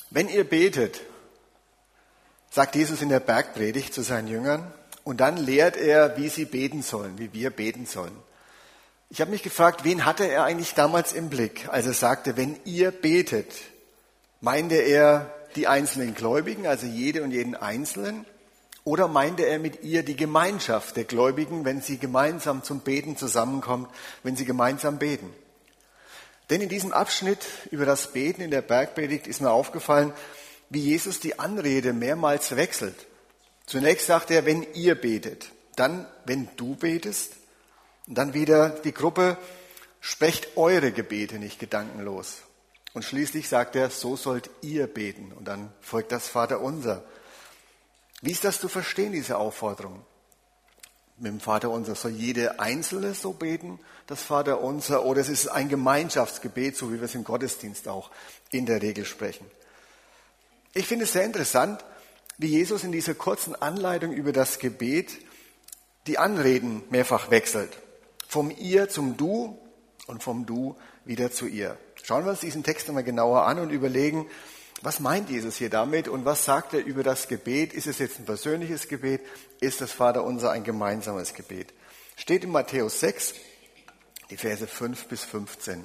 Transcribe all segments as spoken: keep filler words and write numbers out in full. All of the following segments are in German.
Wenn ihr betet, sagt Jesus in der Bergpredigt zu seinen Jüngern, und dann lehrt er, wie sie beten sollen, wie wir beten sollen. Ich habe mich gefragt, wen hatte er eigentlich damals im Blick, als er sagte, wenn ihr betet? Meinte er die einzelnen Gläubigen, also jede und jeden Einzelnen? Oder meinte er mit ihr die Gemeinschaft der Gläubigen, wenn sie gemeinsam zum Beten zusammenkommt, wenn sie gemeinsam beten? Denn in diesem Abschnitt über das Beten in der Bergpredigt ist mir aufgefallen, wie Jesus die Anrede mehrmals wechselt. Zunächst sagt er, wenn ihr betet, dann, wenn du betest, und dann wieder die Gruppe, sprecht eure Gebete nicht gedankenlos. Und schließlich sagt er, so sollt ihr beten. Und dann folgt das Vaterunser. Wie ist das zu verstehen, diese Aufforderung? Mit dem Vaterunser soll jede Einzelne so beten, das Vaterunser, oder es ist ein Gemeinschaftsgebet, so wie wir es im Gottesdienst auch in der Regel sprechen. Ich finde es sehr interessant, wie Jesus in dieser kurzen Anleitung über das Gebet die Anreden mehrfach wechselt. Vom Ihr zum Du und vom Du wieder zu Ihr. Schauen wir uns diesen Text einmal genauer an und überlegen, was meint Jesus hier damit und was sagt er über das Gebet? Ist es jetzt ein persönliches Gebet? Ist das Vaterunser ein gemeinsames Gebet? Steht in Matthäus sechs, die Verse fünf bis fünfzehn.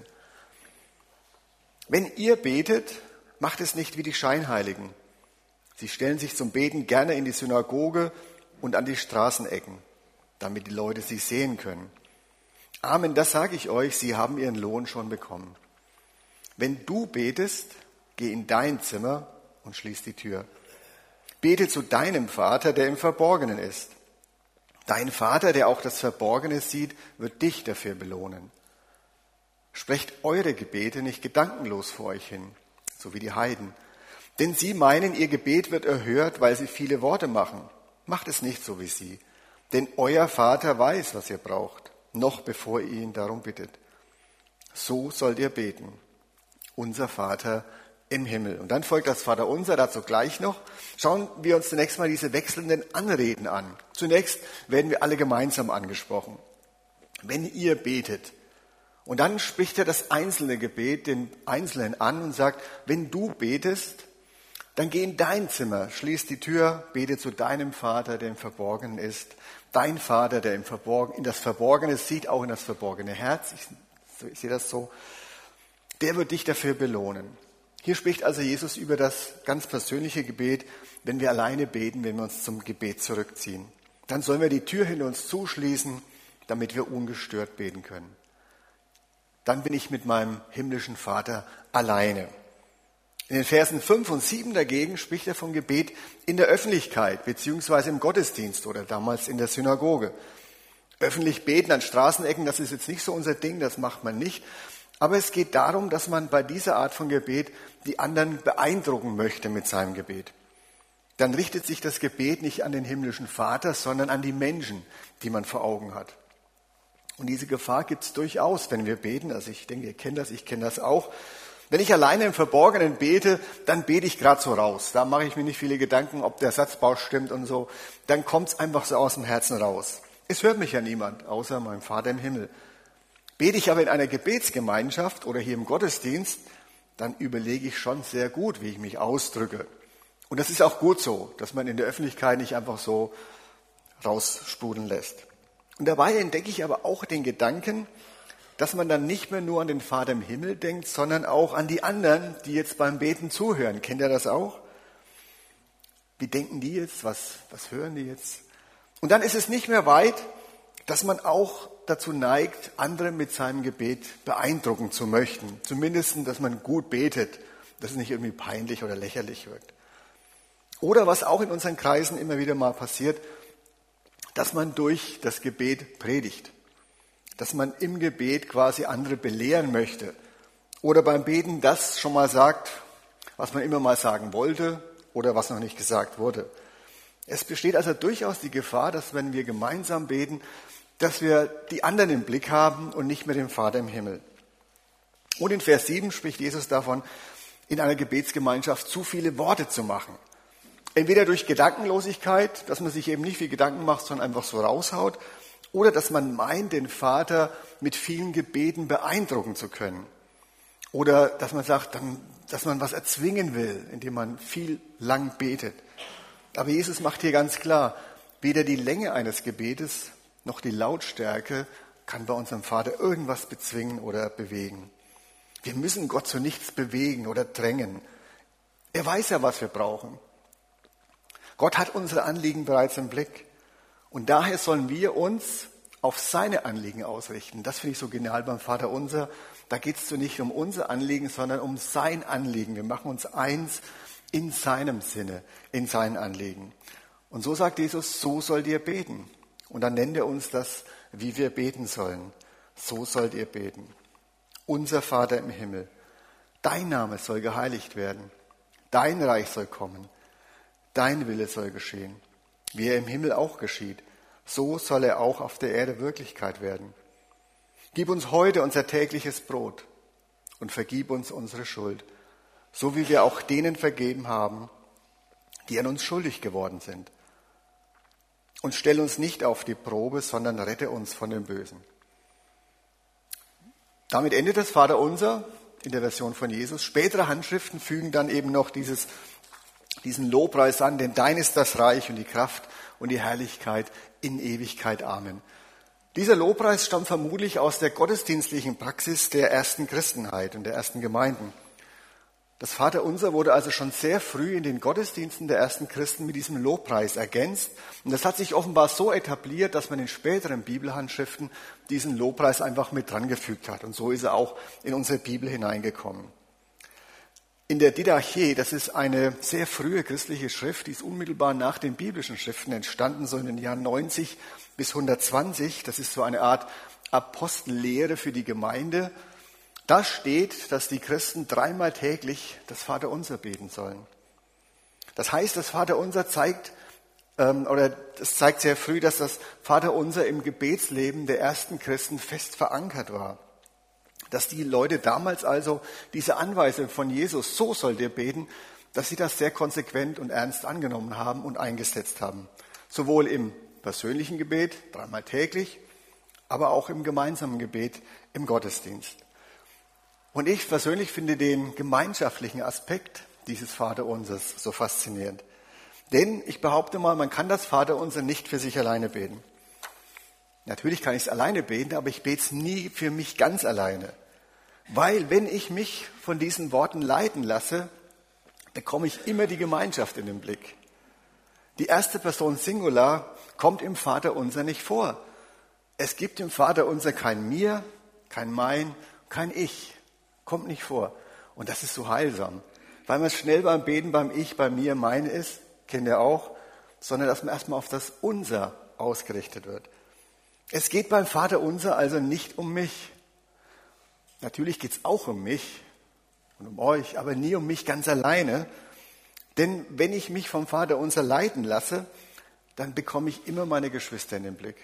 Wenn ihr betet, macht es nicht wie die Scheinheiligen. Sie stellen sich zum Beten gerne in die Synagoge und an die Straßenecken, damit die Leute sie sehen können. Amen, das sage ich euch, sie haben ihren Lohn schon bekommen. Wenn du betest, geh in dein Zimmer und schließ die Tür. Bete zu deinem Vater, der im Verborgenen ist. Dein Vater, der auch das Verborgene sieht, wird dich dafür belohnen. Sprecht eure Gebete nicht gedankenlos vor euch hin, so wie die Heiden. Denn sie meinen, ihr Gebet wird erhört, weil sie viele Worte machen. Macht es nicht so wie sie. Denn euer Vater weiß, was ihr braucht, noch bevor ihr ihn darum bittet. So sollt ihr beten. Unser Vater im Himmel. Und dann folgt das Vaterunser, dazu gleich noch. Schauen wir uns zunächst mal diese wechselnden Anreden an. Zunächst werden wir alle gemeinsam angesprochen. Wenn ihr betet. Und dann spricht er das einzelne Gebet den Einzelnen an und sagt, wenn du betest, dann geh in dein Zimmer, schließ die Tür, bete zu deinem Vater, der im Verborgenen ist. Dein Vater, der im Verborgenen, in das Verborgene sieht, auch in das verborgene Herz. Ich, ich sehe das so. Der wird dich dafür belohnen. Hier spricht also Jesus über das ganz persönliche Gebet, wenn wir alleine beten, wenn wir uns zum Gebet zurückziehen. Dann sollen wir die Tür hinter uns zuschließen, damit wir ungestört beten können. Dann bin ich mit meinem himmlischen Vater alleine. In den Versen fünf und sieben dagegen spricht er vom Gebet in der Öffentlichkeit, beziehungsweise im Gottesdienst oder damals in der Synagoge. Öffentlich beten an Straßenecken, das ist jetzt nicht so unser Ding, das macht man nicht. Aber es geht darum, dass man bei dieser Art von Gebet die anderen beeindrucken möchte mit seinem Gebet. Dann richtet sich das Gebet nicht an den himmlischen Vater, sondern an die Menschen, die man vor Augen hat. Und diese Gefahr gibt es durchaus, wenn wir beten. Also ich denke, ihr kennt das, ich kenne das auch. Wenn ich alleine im Verborgenen bete, dann bete ich gerade so raus. Da mache ich mir nicht viele Gedanken, ob der Satzbau stimmt und so. Dann kommt es einfach so aus dem Herzen raus. Es hört mich ja niemand, außer meinem Vater im Himmel. Bete ich aber in einer Gebetsgemeinschaft oder hier im Gottesdienst, dann überlege ich schon sehr gut, wie ich mich ausdrücke. Und das ist auch gut so, dass man in der Öffentlichkeit nicht einfach so raussprudeln lässt. Und dabei entdecke ich aber auch den Gedanken, dass man dann nicht mehr nur an den Vater im Himmel denkt, sondern auch an die anderen, die jetzt beim Beten zuhören. Kennt ihr das auch? Wie denken die jetzt? Was, was hören die jetzt? Und dann ist es nicht mehr weit, dass man auch dazu neigt, andere mit seinem Gebet beeindrucken zu möchten. Zumindest, dass man gut betet, dass es nicht irgendwie peinlich oder lächerlich wirkt. Oder was auch in unseren Kreisen immer wieder mal passiert, dass man durch das Gebet predigt. Dass man im Gebet quasi andere belehren möchte. Oder beim Beten das schon mal sagt, was man immer mal sagen wollte oder was noch nicht gesagt wurde. Es besteht also durchaus die Gefahr, dass wenn wir gemeinsam beten, dass wir die anderen im Blick haben und nicht mehr den Vater im Himmel. Und in Vers sieben spricht Jesus davon, in einer Gebetsgemeinschaft zu viele Worte zu machen. Entweder durch Gedankenlosigkeit, dass man sich eben nicht viel Gedanken macht, sondern einfach so raushaut, oder dass man meint, den Vater mit vielen Gebeten beeindrucken zu können. Oder dass man sagt, dann, dass man was erzwingen will, indem man viel lang betet. Aber Jesus macht hier ganz klar, weder die Länge eines Gebetes noch die Lautstärke kann bei unserem Vater irgendwas bezwingen oder bewegen. Wir müssen Gott zu nichts bewegen oder drängen. Er weiß ja, was wir brauchen. Gott hat unsere Anliegen bereits im Blick. Und daher sollen wir uns auf seine Anliegen ausrichten. Das finde ich so genial beim Vater unser. Da geht es so nicht um unser Anliegen, sondern um sein Anliegen. Wir machen uns eins in seinem Sinne, in seinen Anliegen. Und so sagt Jesus, so sollt ihr beten. Und dann nennt er uns das, wie wir beten sollen. So sollt ihr beten. Unser Vater im Himmel, dein Name soll geheiligt werden. Dein Reich soll kommen. Dein Wille soll geschehen. Wie er im Himmel auch geschieht, so soll er auch auf der Erde Wirklichkeit werden. Gib uns heute unser tägliches Brot und vergib uns unsere Schuld, so wie wir auch denen vergeben haben, die an uns schuldig geworden sind. Und stell uns nicht auf die Probe, sondern rette uns von dem Bösen. Damit endet das Vaterunser in der Version von Jesus. Spätere Handschriften fügen dann eben noch dieses, diesen Lobpreis an, denn dein ist das Reich und die Kraft und die Herrlichkeit in Ewigkeit. Amen. Dieser Lobpreis stammt vermutlich aus der gottesdienstlichen Praxis der ersten Christenheit und der ersten Gemeinden. Das Vaterunser wurde also schon sehr früh in den Gottesdiensten der ersten Christen mit diesem Lobpreis ergänzt. Und das hat sich offenbar so etabliert, dass man in späteren Bibelhandschriften diesen Lobpreis einfach mit dran gefügt hat. Und so ist er auch in unsere Bibel hineingekommen. In der Didache, das ist eine sehr frühe christliche Schrift, die ist unmittelbar nach den biblischen Schriften entstanden, so in den Jahren neunzig bis hundertzwanzig. Das ist so eine Art Apostellehre für die Gemeinde. Da steht, dass die Christen dreimal täglich das Vaterunser beten sollen. Das heißt, das Vaterunser zeigt, ähm, oder das zeigt sehr früh, dass das Vaterunser im Gebetsleben der ersten Christen fest verankert war. Dass die Leute damals also diese Anweisung von Jesus, so sollt ihr beten, dass sie das sehr konsequent und ernst angenommen haben und eingesetzt haben. Sowohl im persönlichen Gebet, dreimal täglich, aber auch im gemeinsamen Gebet im Gottesdienst. Und ich persönlich finde den gemeinschaftlichen Aspekt dieses Vaterunsers so faszinierend. Denn ich behaupte mal, man kann das Vaterunser nicht für sich alleine beten. Natürlich kann ich es alleine beten, aber ich bete es nie für mich ganz alleine. Weil wenn ich mich von diesen Worten leiten lasse, bekomme ich immer die Gemeinschaft in den Blick. Die erste Person Singular kommt im Vaterunser nicht vor. Es gibt im Vaterunser kein Mir, kein Mein, kein Ich. Kommt nicht vor. Und das ist so heilsam. Weil man schnell beim Beten beim Ich, bei mir, mein ist, kennt ihr auch, sondern dass man erstmal auf das Unser ausgerichtet wird. Es geht beim Vaterunser also nicht um mich. Natürlich geht es auch um mich und um euch, aber nie um mich ganz alleine. Denn wenn ich mich vom Vaterunser leiten lasse, dann bekomme ich immer meine Geschwister in den Blick.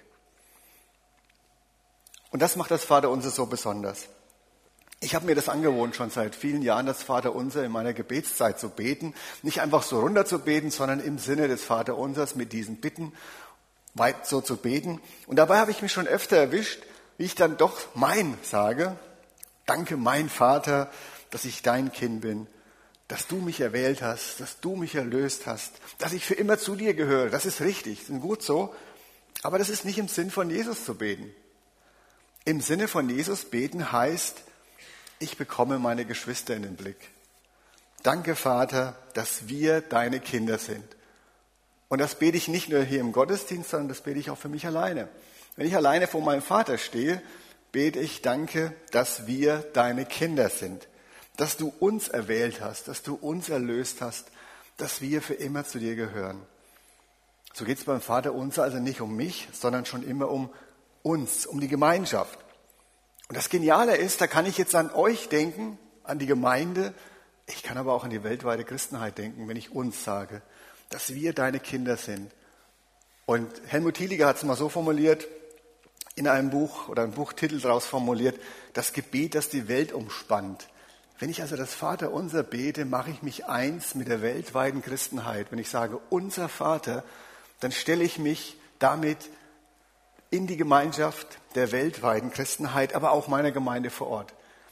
Und das macht das Vaterunser so besonders. Ich habe mir das angewohnt, schon seit vielen Jahren das Vaterunser in meiner Gebetszeit zu beten. Nicht einfach so runter zu beten, sondern im Sinne des Vaterunsers mit diesen Bitten weit so zu beten. Und dabei habe ich mich schon öfter erwischt, wie ich dann doch mein sage. Danke, mein Vater, dass ich dein Kind bin, dass du mich erwählt hast, dass du mich erlöst hast, dass ich für immer zu dir gehöre. Das ist richtig, das ist gut so. Aber das ist nicht im Sinn von Jesus zu beten. Im Sinne von Jesus beten heißt, ich bekomme meine Geschwister in den Blick. Danke, Vater, dass wir deine Kinder sind. Und das bete ich nicht nur hier im Gottesdienst, sondern das bete ich auch für mich alleine. Wenn ich alleine vor meinem Vater stehe, bete ich, danke, dass wir deine Kinder sind. Dass du uns erwählt hast, dass du uns erlöst hast, dass wir für immer zu dir gehören. So geht es beim Vaterunser also nicht um mich, sondern schon immer um uns, um die Gemeinschaft. Und das Geniale ist, da kann ich jetzt an euch denken, an die Gemeinde. Ich kann aber auch an die weltweite Christenheit denken, wenn ich uns sage, dass wir deine Kinder sind. Und Helmut Thieliger hat es mal so formuliert, in einem Buch oder einem Buchtitel daraus formuliert, das Gebet, das die Welt umspannt. Wenn ich also das Vaterunser bete, mache ich mich eins mit der weltweiten Christenheit. Wenn ich sage, unser Vater, dann stelle ich mich damit in die Gemeinschaft der weltweiten Christenheit, aber auch meiner Gemeinde vor Ort.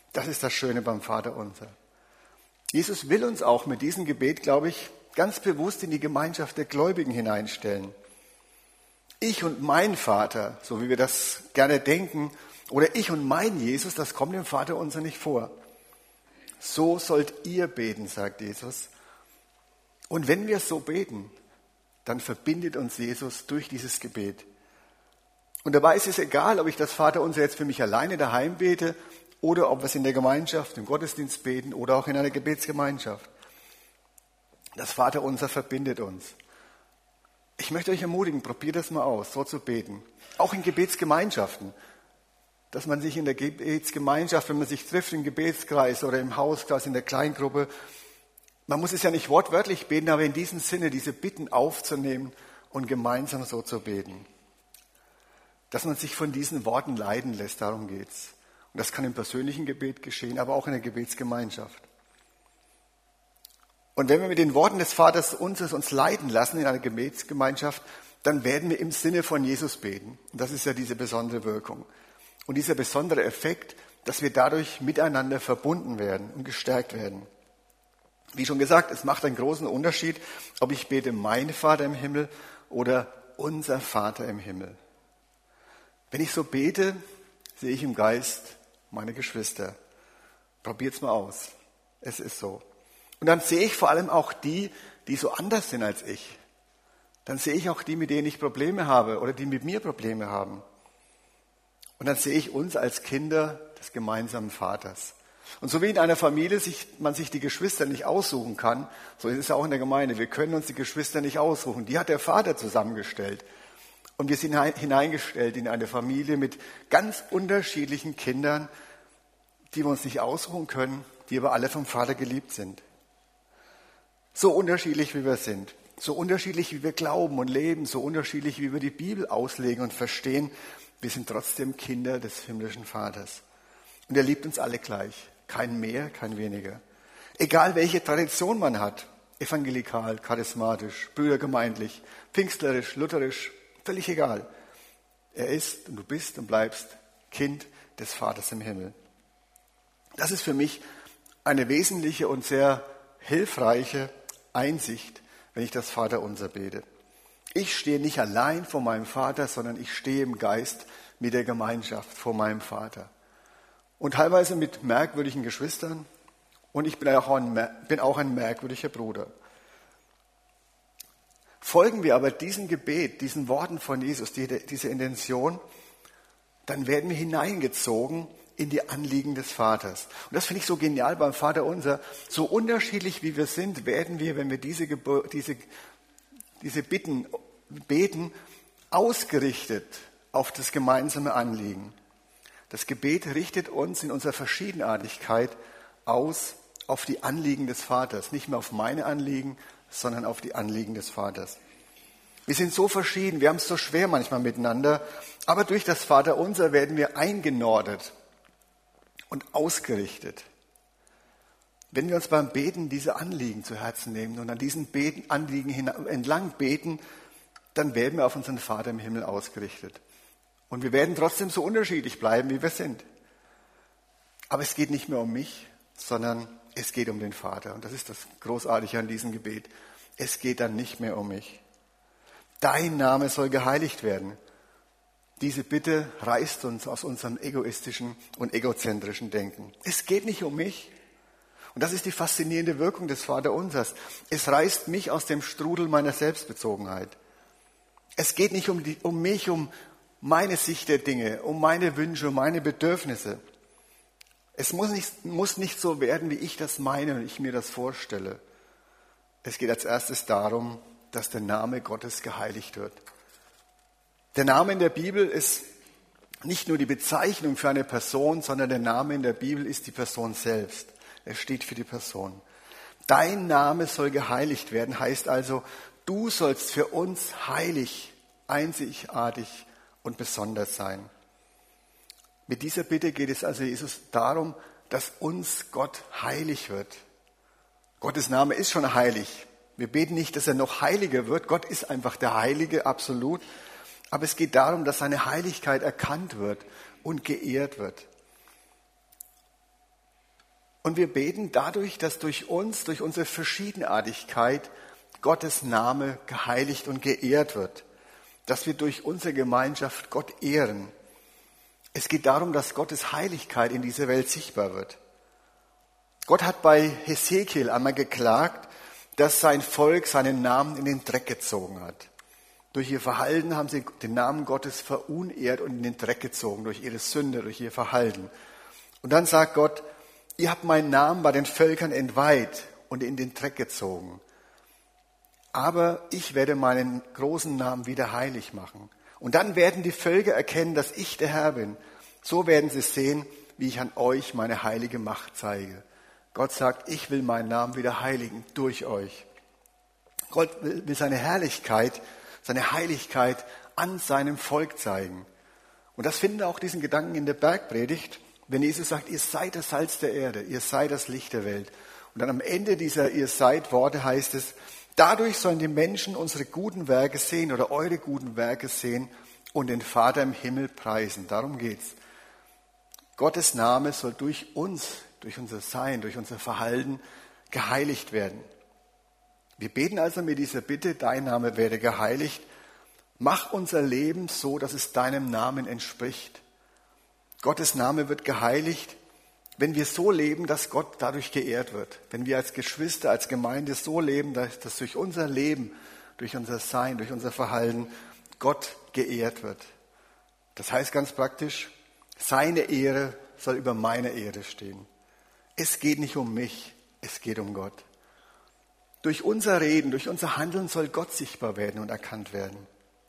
Das ist das Schöne beim Vaterunser. Jesus will uns auch mit diesem Gebet, glaube ich, ganz bewusst in die Gemeinschaft der Gläubigen hineinstellen. Ich und mein Vater, so wie wir das gerne denken, oder ich und mein Jesus, das kommt dem Vaterunser nicht vor. So sollt ihr beten, sagt Jesus. Und wenn wir so beten, dann verbindet uns Jesus durch dieses Gebet. Und dabei ist es egal, ob ich das Vaterunser jetzt für mich alleine daheim bete oder ob wir es in der Gemeinschaft, im Gottesdienst beten oder auch in einer Gebetsgemeinschaft. Das Vaterunser verbindet uns. Ich möchte euch ermutigen, probiert das mal aus, so zu beten. Auch in Gebetsgemeinschaften. Dass man sich in der Gebetsgemeinschaft, wenn man sich trifft im Gebetskreis oder im Hauskreis, in der Kleingruppe, man muss es ja nicht wortwörtlich beten, aber in diesem Sinne diese Bitten aufzunehmen und gemeinsam so zu beten. Dass man sich von diesen Worten leiten lässt, darum geht's. Und das kann im persönlichen Gebet geschehen, aber auch in der Gebetsgemeinschaft. Und wenn wir mit den Worten des Vaters unseres uns leiten lassen in einer Gebetsgemeinschaft, dann werden wir im Sinne von Jesus beten. Und das ist ja diese besondere Wirkung. Und dieser besondere Effekt, dass wir dadurch miteinander verbunden werden und gestärkt werden. Wie schon gesagt, es macht einen großen Unterschied, ob ich bete, mein Vater im Himmel oder unser Vater im Himmel. Wenn ich so bete, sehe ich im Geist meine Geschwister. Probiert's mal aus. Es ist so. Und dann sehe ich vor allem auch die, die so anders sind als ich. Dann sehe ich auch die, mit denen ich Probleme habe oder die mit mir Probleme haben. Und dann sehe ich uns als Kinder des gemeinsamen Vaters. Und so wie in einer Familie sich, man sich die Geschwister nicht aussuchen kann, so ist es auch in der Gemeinde. Wir können uns die Geschwister nicht aussuchen. Die hat der Vater zusammengestellt. Und wir sind hineingestellt in eine Familie mit ganz unterschiedlichen Kindern, die wir uns nicht aussuchen können, die aber alle vom Vater geliebt sind. So unterschiedlich wie wir sind, so unterschiedlich wie wir glauben und leben, so unterschiedlich wie wir die Bibel auslegen und verstehen, wir sind trotzdem Kinder des himmlischen Vaters. Und er liebt uns alle gleich. Kein mehr, kein weniger. Egal welche Tradition man hat. Evangelikal, charismatisch, brüdergemeindlich, pfingstlerisch, lutherisch. Völlig egal. Er ist und du bist und bleibst Kind des Vaters im Himmel. Das ist für mich eine wesentliche und sehr hilfreiche Einsicht, wenn ich das Vaterunser bete. Ich stehe nicht allein vor meinem Vater, sondern ich stehe im Geist mit der Gemeinschaft vor meinem Vater. Und teilweise mit merkwürdigen Geschwistern. Und ich bin auch ein, bin auch ein merkwürdiger Bruder. Folgen wir aber diesem Gebet, diesen Worten von Jesus, die, diese Intention, dann werden wir hineingezogen in die Anliegen des Vaters. Und das finde ich so genial beim Vaterunser. So unterschiedlich wie wir sind, werden wir, wenn wir diese, diese, diese Bitten beten, ausgerichtet auf das gemeinsame Anliegen. Das Gebet richtet uns in unserer Verschiedenartigkeit aus auf die Anliegen des Vaters. Nicht mehr auf meine Anliegen, sondern auf die Anliegen des Vaters. Wir sind so verschieden, wir haben es so schwer manchmal miteinander, aber durch das Vaterunser werden wir eingenordet und ausgerichtet. Wenn wir uns beim Beten diese Anliegen zu Herzen nehmen und an diesen Beten, Anliegen entlang beten, dann werden wir auf unseren Vater im Himmel ausgerichtet. Und wir werden trotzdem so unterschiedlich bleiben, wie wir sind. Aber es geht nicht mehr um mich, sondern es geht um den Vater. Und das ist das Großartige an diesem Gebet. Es geht dann nicht mehr um mich. Dein Name soll geheiligt werden. Diese Bitte reißt uns aus unserem egoistischen und egozentrischen Denken. Es geht nicht um mich. Und das ist die faszinierende Wirkung des Vaterunsers. Es reißt mich aus dem Strudel meiner Selbstbezogenheit. Es geht nicht um, die, um mich, um meine Sicht der Dinge, um meine Wünsche, um meine Bedürfnisse. Es muss nicht, muss nicht so werden, wie ich das meine und ich mir das vorstelle. Es geht als erstes darum, dass der Name Gottes geheiligt wird. Der Name in der Bibel ist nicht nur die Bezeichnung für eine Person, sondern der Name in der Bibel ist die Person selbst. Er steht für die Person. Dein Name soll geheiligt werden, heißt also, du sollst für uns heilig, einzigartig und besonders sein. Mit dieser Bitte geht es also Jesus darum, dass uns Gott heilig wird. Gottes Name ist schon heilig. Wir beten nicht, dass er noch heiliger wird. Gott ist einfach der Heilige, absolut. Aber es geht darum, dass seine Heiligkeit erkannt wird und geehrt wird. Und wir beten dadurch, dass durch uns, durch unsere Verschiedenartigkeit Gottes Name geheiligt und geehrt wird. Dass wir durch unsere Gemeinschaft Gott ehren. Es geht darum, dass Gottes Heiligkeit in dieser Welt sichtbar wird. Gott hat bei Hesekiel einmal geklagt, dass sein Volk seinen Namen in den Dreck gezogen hat. Durch ihr Verhalten haben sie den Namen Gottes verunehrt und in den Dreck gezogen, durch ihre Sünde, durch ihr Verhalten. Und dann sagt Gott, ihr habt meinen Namen bei den Völkern entweiht und in den Dreck gezogen. Aber ich werde meinen großen Namen wieder heilig machen. Und dann werden die Völker erkennen, dass ich der Herr bin. So werden sie sehen, wie ich an euch meine heilige Macht zeige. Gott sagt, ich will meinen Namen wieder heiligen durch euch. Gott will seine Herrlichkeit, seine Heiligkeit an seinem Volk zeigen. Und das finden wir auch diesen Gedanken in der Bergpredigt, wenn Jesus sagt, ihr seid das Salz der Erde, ihr seid das Licht der Welt. Und dann am Ende dieser ihr seid Worte heißt es, dadurch sollen die Menschen unsere guten Werke sehen oder eure guten Werke sehen und den Vater im Himmel preisen. Darum geht's. Gottes Name soll durch uns, durch unser Sein, durch unser Verhalten geheiligt werden. Wir beten also mit dieser Bitte, dein Name werde geheiligt. Mach unser Leben so, dass es deinem Namen entspricht. Gottes Name wird geheiligt, wenn wir so leben, dass Gott dadurch geehrt wird. Wenn wir als Geschwister, als Gemeinde so leben, dass, dass durch unser Leben, durch unser Sein, durch unser Verhalten Gott geehrt wird. Das heißt ganz praktisch, seine Ehre soll über meine Ehre stehen. Es geht nicht um mich, es geht um Gott. Durch unser Reden, durch unser Handeln soll Gott sichtbar werden und erkannt werden.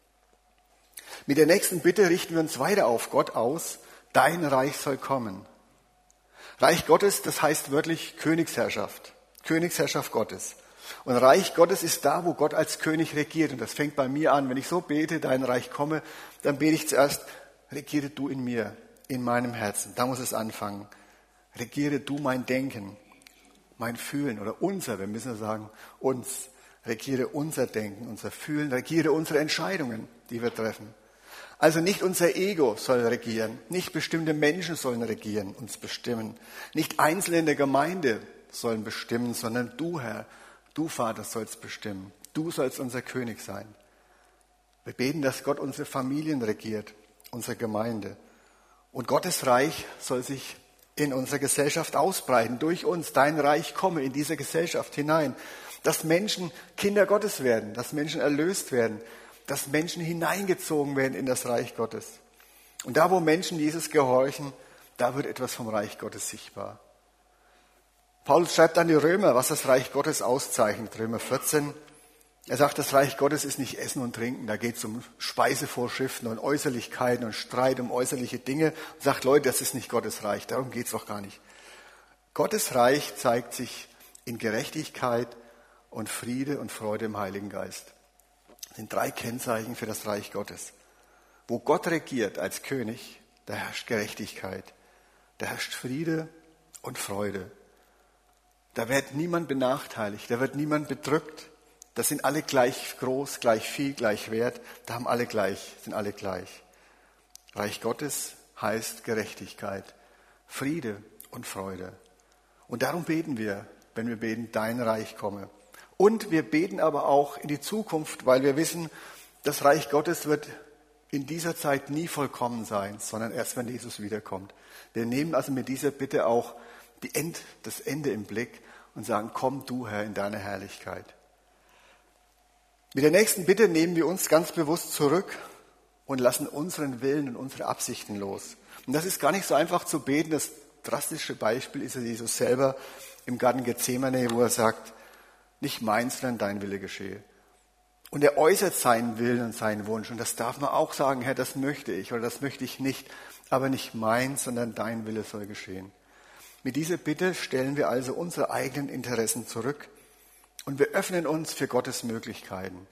Mit der nächsten Bitte richten wir uns weiter auf Gott aus. Dein Reich soll kommen. Reich Gottes, das heißt wörtlich Königsherrschaft. Königsherrschaft Gottes. Und Reich Gottes ist da, wo Gott als König regiert. Und das fängt bei mir an. Wenn ich so bete, dein Reich komme, dann bete ich zuerst, regiere du in mir, in meinem Herzen. Da muss es anfangen. Regiere du mein Denken, mein Fühlen oder unser, wir müssen sagen, uns. Regiere unser Denken, unser Fühlen, regiere unsere Entscheidungen, die wir treffen. Also nicht unser Ego soll regieren, nicht bestimmte Menschen sollen regieren, uns bestimmen. Nicht Einzelne in der Gemeinde sollen bestimmen, sondern du, Herr, du, Vater, sollst bestimmen. Du sollst unser König sein. Wir beten, dass Gott unsere Familien regiert, unsere Gemeinde. Und Gottes Reich soll sich in unserer Gesellschaft ausbreiten, durch uns. Dein Reich komme in diese Gesellschaft hinein. Dass Menschen Kinder Gottes werden, dass Menschen erlöst werden, dass Menschen hineingezogen werden in das Reich Gottes. Und da, wo Menschen Jesus gehorchen, da wird etwas vom Reich Gottes sichtbar. Paulus schreibt an die Römer, was das Reich Gottes auszeichnet, Römer vierzehn. Er sagt, das Reich Gottes ist nicht Essen und Trinken, da geht es um Speisevorschriften und Äußerlichkeiten und Streit um äußerliche Dinge. Und sagt, Leute, das ist nicht Gottes Reich, darum geht es doch gar nicht. Gottes Reich zeigt sich in Gerechtigkeit und Friede und Freude im Heiligen Geist. Das sind drei Kennzeichen für das Reich Gottes. Wo Gott regiert als König, da herrscht Gerechtigkeit, da herrscht Friede und Freude. Da wird niemand benachteiligt, da wird niemand bedrückt. Da sind alle gleich groß, gleich viel, gleich wert. Da haben alle gleich, sind alle gleich. Reich Gottes heißt Gerechtigkeit, Friede und Freude. Und darum beten wir, wenn wir beten, dein Reich komme. Und wir beten aber auch in die Zukunft, weil wir wissen, das Reich Gottes wird in dieser Zeit nie vollkommen sein, sondern erst, wenn Jesus wiederkommt. Wir nehmen also mit dieser Bitte auch die End, das Ende im Blick und sagen, komm du, Herr, in deine Herrlichkeit. Mit der nächsten Bitte nehmen wir uns ganz bewusst zurück und lassen unseren Willen und unsere Absichten los. Und das ist gar nicht so einfach zu beten. Das drastische Beispiel ist ja Jesus selber im Garten Gethsemane, wo er sagt, nicht meins, sondern dein Wille geschehe. Und er äußert seinen Willen und seinen Wunsch. Und das darf man auch sagen, Herr, das möchte ich oder das möchte ich nicht. Aber nicht meins, sondern dein Wille soll geschehen. Mit dieser Bitte stellen wir also unsere eigenen Interessen zurück und wir öffnen uns für Gottes Möglichkeiten.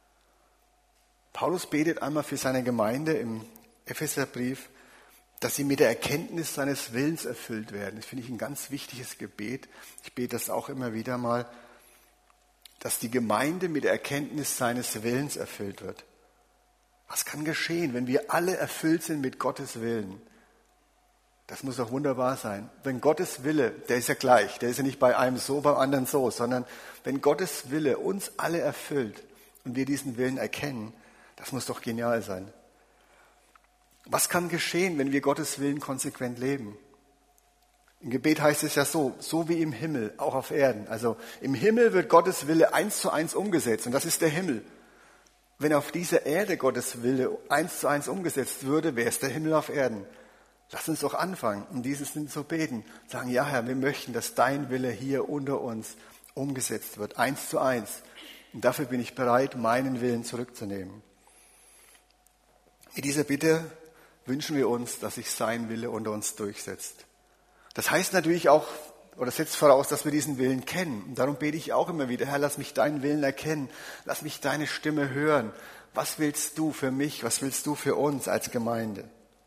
Paulus betet einmal für seine Gemeinde im Epheserbrief, dass sie mit der Erkenntnis seines Willens erfüllt werden. Das finde ich ein ganz wichtiges Gebet. Ich bete das auch immer wieder mal, dass die Gemeinde mit der Erkenntnis seines Willens erfüllt wird. Was kann geschehen, wenn wir alle erfüllt sind mit Gottes Willen? Das muss doch wunderbar sein. Wenn Gottes Wille, der ist ja gleich, der ist ja nicht bei einem so, beim anderen so, sondern wenn Gottes Wille uns alle erfüllt und wir diesen Willen erkennen, das muss doch genial sein. Was kann geschehen, wenn wir Gottes Willen konsequent leben? Im Gebet heißt es ja so, so wie im Himmel, auch auf Erden. Also im Himmel wird Gottes Wille eins zu eins umgesetzt und das ist der Himmel. Wenn auf dieser Erde Gottes Wille eins zu eins umgesetzt würde, wäre es der Himmel auf Erden. Lass uns doch anfangen, um dieses Sinn zu beten. Sagen, ja Herr, wir möchten, dass dein Wille hier unter uns umgesetzt wird, eins zu eins. Und dafür bin ich bereit, meinen Willen zurückzunehmen. Mit dieser Bitte wünschen wir uns, dass sich sein Wille unter uns durchsetzt. Das heißt natürlich auch, oder setzt voraus, dass wir diesen Willen kennen. Und darum bete ich auch immer wieder, Herr, lass mich deinen Willen erkennen. Lass mich deine Stimme hören. Was willst du für mich? Was willst du für uns als Gemeinde?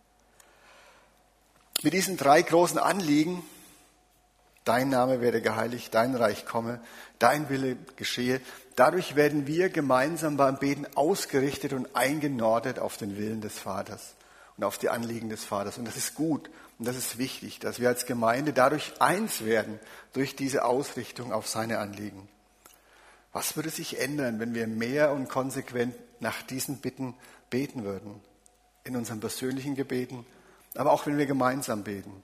Mit diesen drei großen Anliegen, dein Name werde geheiligt, dein Reich komme, dein Wille geschehe, dadurch werden wir gemeinsam beim Beten ausgerichtet und eingenordet auf den Willen des Vaters und auf die Anliegen des Vaters. Und das ist gut und das ist wichtig, dass wir als Gemeinde dadurch eins werden, durch diese Ausrichtung auf seine Anliegen. Was würde sich ändern, wenn wir mehr und konsequent nach diesen Bitten beten würden? In unseren persönlichen Gebeten, aber auch wenn wir gemeinsam beten.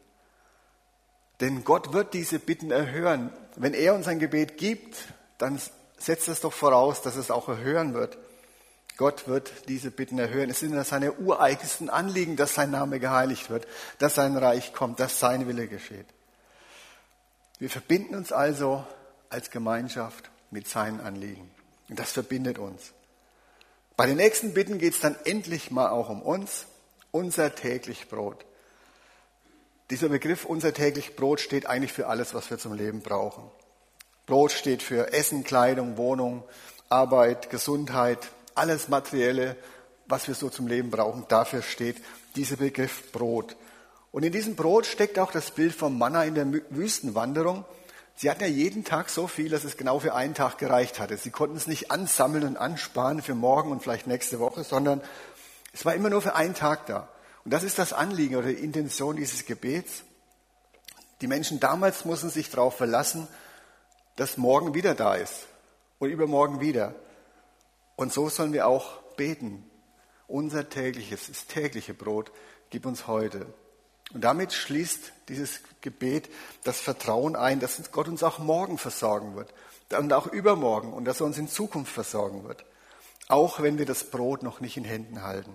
Denn Gott wird diese Bitten erhören. Wenn er uns ein Gebet gibt, dann setzt das doch voraus, dass es auch erhören wird. Gott wird diese Bitten erhören. Es sind seine ureigensten Anliegen, dass sein Name geheiligt wird, dass sein Reich kommt, dass sein Wille geschieht. Wir verbinden uns also als Gemeinschaft mit seinen Anliegen. Und das verbindet uns. Bei den nächsten Bitten geht es dann endlich mal auch um uns. Unser täglich Brot. Dieser Begriff unser täglich Brot steht eigentlich für alles, was wir zum Leben brauchen. Brot steht für Essen, Kleidung, Wohnung, Arbeit, Gesundheit, alles Materielle, was wir so zum Leben brauchen. Dafür steht dieser Begriff Brot. Und in diesem Brot steckt auch das Bild vom Manna in der Wüstenwanderung. Sie hatten ja jeden Tag so viel, dass es genau für einen Tag gereicht hatte. Sie konnten es nicht ansammeln und ansparen für morgen und vielleicht nächste Woche, sondern es war immer nur für einen Tag da. Und das ist das Anliegen oder die Intention dieses Gebets. Die Menschen damals mussten sich darauf verlassen, dass morgen wieder da ist und übermorgen wieder. Und so sollen wir auch beten. Unser tägliches, das tägliche Brot, gib uns heute. Und damit schließt dieses Gebet das Vertrauen ein, dass Gott uns auch morgen versorgen wird und auch übermorgen und dass er uns in Zukunft versorgen wird. Auch wenn wir das Brot noch nicht in Händen halten.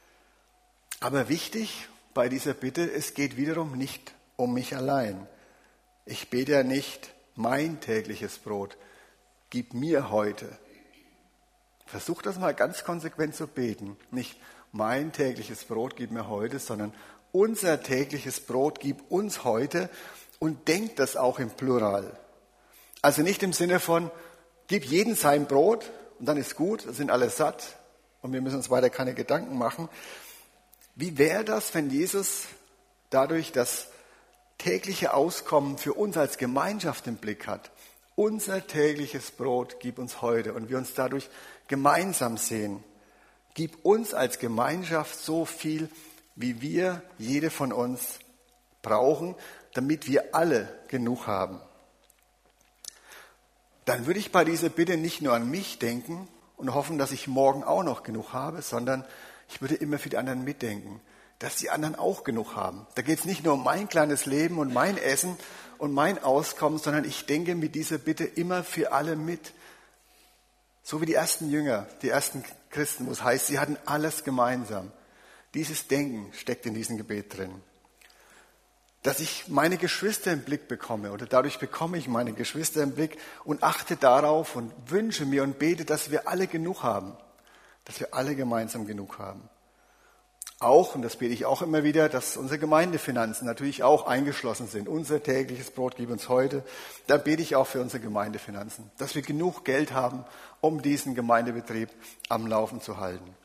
Aber wichtig bei dieser Bitte, es geht wiederum nicht um mich allein. Ich bete ja nicht, mein tägliches Brot, gib mir heute. Versuch das mal ganz konsequent zu beten. Nicht mein tägliches Brot, gib mir heute, sondern unser tägliches Brot, gib uns heute und denk das auch im Plural. Also nicht im Sinne von, gib jedem sein Brot und dann ist gut, sind alle satt und wir müssen uns weiter keine Gedanken machen. Wie wäre das, wenn Jesus dadurch das tägliche Auskommen für uns als Gemeinschaft im Blick hat? Unser tägliches Brot gib uns heute und wir uns dadurch gemeinsam sehen. Gib uns als Gemeinschaft so viel, wie wir, jede von uns, brauchen, damit wir alle genug haben. Dann würde ich bei dieser Bitte nicht nur an mich denken und hoffen, dass ich morgen auch noch genug habe, sondern ich würde immer für die anderen mitdenken, dass die anderen auch genug haben. Da geht es nicht nur um mein kleines Leben und mein Essen und mein Auskommen, sondern ich denke mit dieser Bitte immer für alle mit. So wie die ersten Jünger, die ersten Christen, wo es heißt, sie hatten alles gemeinsam. Dieses Denken steckt in diesem Gebet drin. Dass ich meine Geschwister im Blick bekomme oder dadurch bekomme ich meine Geschwister im Blick und achte darauf und wünsche mir und bete, dass wir alle genug haben. Dass wir alle gemeinsam genug haben. Auch, und das bete ich auch immer wieder, dass unsere Gemeindefinanzen natürlich auch eingeschlossen sind. Unser tägliches Brot gib uns heute. Da bete ich auch für unsere Gemeindefinanzen. Dass wir genug Geld haben, um diesen Gemeindebetrieb am Laufen zu halten.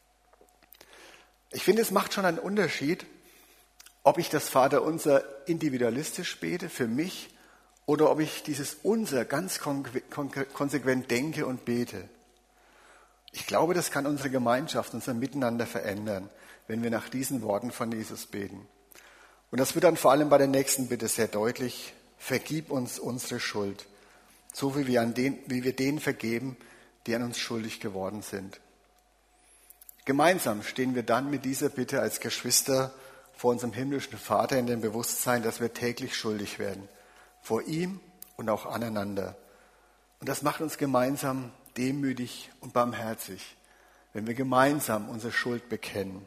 Ich finde, es macht schon einen Unterschied, ob ich das Vaterunser individualistisch bete, für mich, oder ob ich dieses Unser ganz konsequent denke und bete. Ich glaube, das kann unsere Gemeinschaft, unser Miteinander verändern, wenn wir nach diesen Worten von Jesus beten. Und das wird dann vor allem bei der nächsten Bitte sehr deutlich. Vergib uns unsere Schuld, so wie wir, an den, wie wir denen vergeben, die an uns schuldig geworden sind. Gemeinsam stehen wir dann mit dieser Bitte als Geschwister vor unserem himmlischen Vater in dem Bewusstsein, dass wir täglich schuldig werden. Vor ihm und auch aneinander. Und das macht uns gemeinsam demütig und barmherzig, wenn wir gemeinsam unsere Schuld bekennen.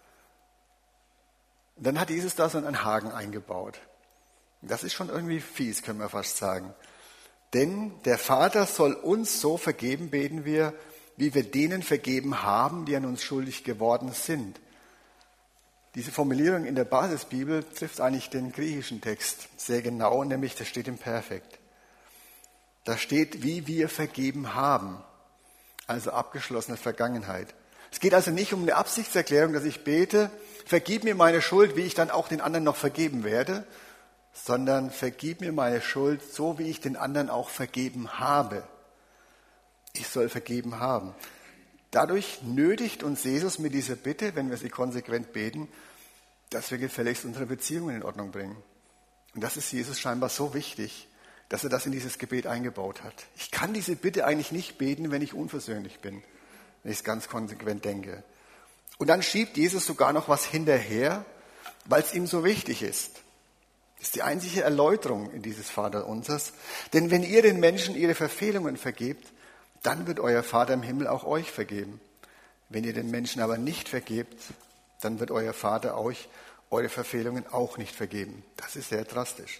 Und dann hat Jesus da so einen Haken eingebaut. Das ist schon irgendwie fies, können wir fast sagen. Denn der Vater soll uns so vergeben, beten wir, wie wir denen vergeben haben, die an uns schuldig geworden sind. Diese Formulierung in der Basisbibel trifft eigentlich den griechischen Text sehr genau, nämlich das steht im Perfekt. Da steht, wie wir vergeben haben, also abgeschlossene Vergangenheit. Es geht also nicht um eine Absichtserklärung, dass ich bete, vergib mir meine Schuld, wie ich dann auch den anderen noch vergeben werde, sondern vergib mir meine Schuld, so wie ich den anderen auch vergeben habe. Ich soll vergeben haben. Dadurch nötigt uns Jesus mit dieser Bitte, wenn wir sie konsequent beten, dass wir gefälligst unsere Beziehungen in Ordnung bringen. Und das ist Jesus scheinbar so wichtig, dass er das in dieses Gebet eingebaut hat. Ich kann diese Bitte eigentlich nicht beten, wenn ich unversöhnlich bin, wenn ich es ganz konsequent denke. Und dann schiebt Jesus sogar noch was hinterher, weil es ihm so wichtig ist. Das ist die einzige Erläuterung in dieses Vaterunsers. Denn wenn ihr den Menschen ihre Verfehlungen vergebt, dann wird euer Vater im Himmel auch euch vergeben. Wenn ihr den Menschen aber nicht vergebt, dann wird euer Vater euch eure Verfehlungen auch nicht vergeben. Das ist sehr drastisch.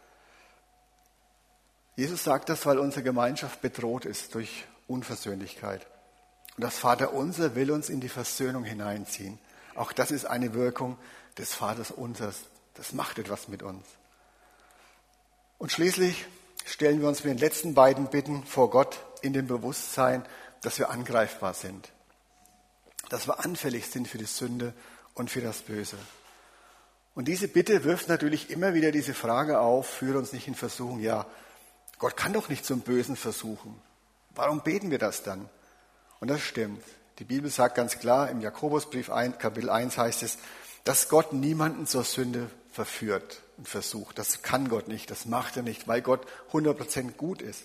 Jesus sagt das, weil unsere Gemeinschaft bedroht ist durch Unversöhnlichkeit. Und das Vaterunser will uns in die Versöhnung hineinziehen. Auch das ist eine Wirkung des Vaterunsers. Das macht etwas mit uns. Und schließlich stellen wir uns mit den letzten beiden Bitten vor Gott in dem Bewusstsein, dass wir angreifbar sind. Dass wir anfällig sind für die Sünde und für das Böse. Und diese Bitte wirft natürlich immer wieder diese Frage auf, führe uns nicht in Versuchung. Ja, Gott kann doch nicht zum Bösen versuchen. Warum beten wir das dann? Und das stimmt. Die Bibel sagt ganz klar, im Jakobusbrief Kapitel eins heißt es, dass Gott niemanden zur Sünde verführt und versucht. Das kann Gott nicht, das macht er nicht, weil Gott hundert Prozent gut ist.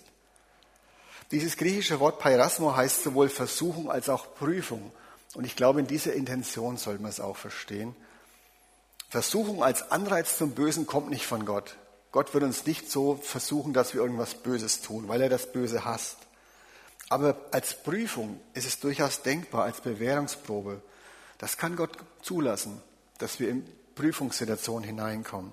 Dieses griechische Wort Peirasmo heißt sowohl Versuchung als auch Prüfung. Und ich glaube, in dieser Intention soll man es auch verstehen. Versuchung als Anreiz zum Bösen kommt nicht von Gott. Gott wird uns nicht so versuchen, dass wir irgendwas Böses tun, weil er das Böse hasst. Aber als Prüfung ist es durchaus denkbar, als Bewährungsprobe. Das kann Gott zulassen, dass wir in Prüfungssituationen hineinkommen.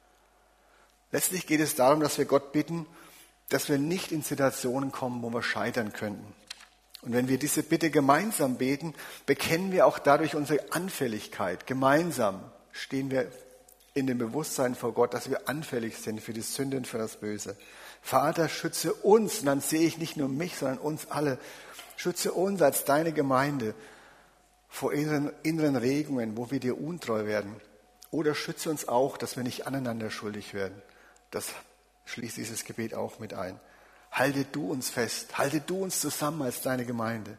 Letztlich geht es darum, dass wir Gott bitten, dass wir nicht in Situationen kommen, wo wir scheitern könnten. Und wenn wir diese Bitte gemeinsam beten, bekennen wir auch dadurch unsere Anfälligkeit. Gemeinsam stehen wir in dem Bewusstsein vor Gott, dass wir anfällig sind für die Sünde und für das Böse. Vater, schütze uns, und dann sehe ich nicht nur mich, sondern uns alle. Schütze uns als deine Gemeinde vor inneren, inneren Regungen, wo wir dir untreu werden. Oder schütze uns auch, dass wir nicht aneinander schuldig werden. Das schließt dieses Gebet auch mit ein. Halte du uns fest, halte du uns zusammen als deine Gemeinde.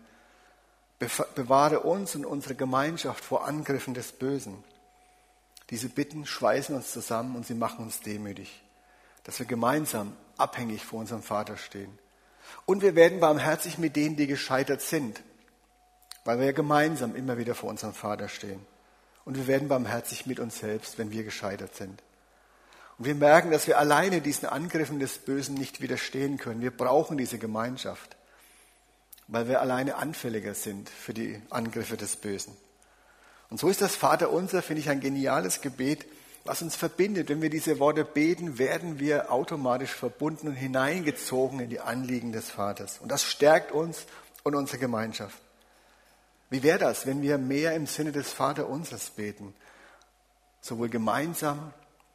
Bewahre uns und unsere Gemeinschaft vor Angriffen des Bösen. Diese Bitten schweißen uns zusammen und sie machen uns demütig, dass wir gemeinsam abhängig vor unserem Vater stehen. Und wir werden barmherzig mit denen, die gescheitert sind, weil wir ja gemeinsam immer wieder vor unserem Vater stehen. Und wir werden barmherzig mit uns selbst, wenn wir gescheitert sind. Und wir merken, dass wir alleine diesen Angriffen des Bösen nicht widerstehen können. Wir brauchen diese Gemeinschaft, weil wir alleine anfälliger sind für die Angriffe des Bösen. Und so ist das Vaterunser, finde ich, ein geniales Gebet, was uns verbindet. Wenn wir diese Worte beten, werden wir automatisch verbunden und hineingezogen in die Anliegen des Vaters. Und das stärkt uns und unsere Gemeinschaft. Wie wäre das, wenn wir mehr im Sinne des Vaterunsers beten? Sowohl gemeinsam,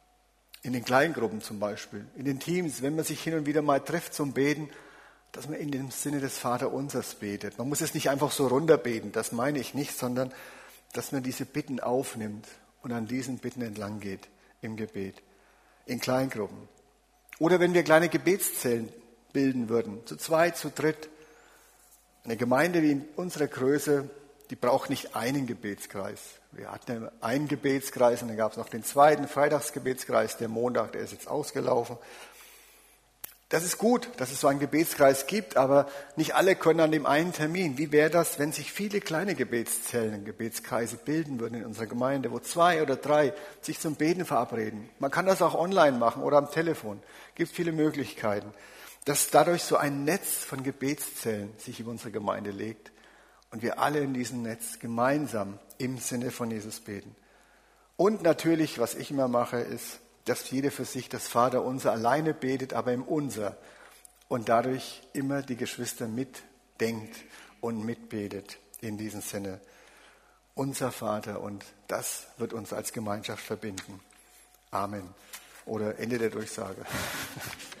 in den Kleingruppen zum Beispiel, in den Teams, wenn man sich hin und wieder mal trifft zum Beten, dass man in dem Sinne des Vaterunsers betet. Man muss es nicht einfach so runterbeten, das meine ich nicht, sondern dass man diese Bitten aufnimmt und an diesen Bitten entlang geht im Gebet, in Kleingruppen. Oder wenn wir kleine Gebetszellen bilden würden, zu zweit, zu dritt. Eine Gemeinde wie in unserer Größe, die braucht nicht einen Gebetskreis. Wir hatten einen Gebetskreis und dann gab es noch den zweiten Freitagsgebetskreis. Der Montag, der ist jetzt ausgelaufen. Das ist gut, dass es so einen Gebetskreis gibt, aber nicht alle können an dem einen Termin. Wie wäre das, wenn sich viele kleine Gebetszellen, Gebetskreise bilden würden in unserer Gemeinde, wo zwei oder drei sich zum Beten verabreden? Man kann das auch online machen oder am Telefon. Es gibt viele Möglichkeiten. Dass dadurch so ein Netz von Gebetszellen sich über unsere Gemeinde legt und wir alle in diesem Netz gemeinsam im Sinne von Jesus beten. Und natürlich, was ich immer mache, ist, dass jeder für sich das Vaterunser alleine betet, aber im Unser. Und dadurch immer die Geschwister mitdenkt und mitbetet in diesem Sinne. Unser Vater, und das wird uns als Gemeinschaft verbinden. Amen. Oder Ende der Durchsage.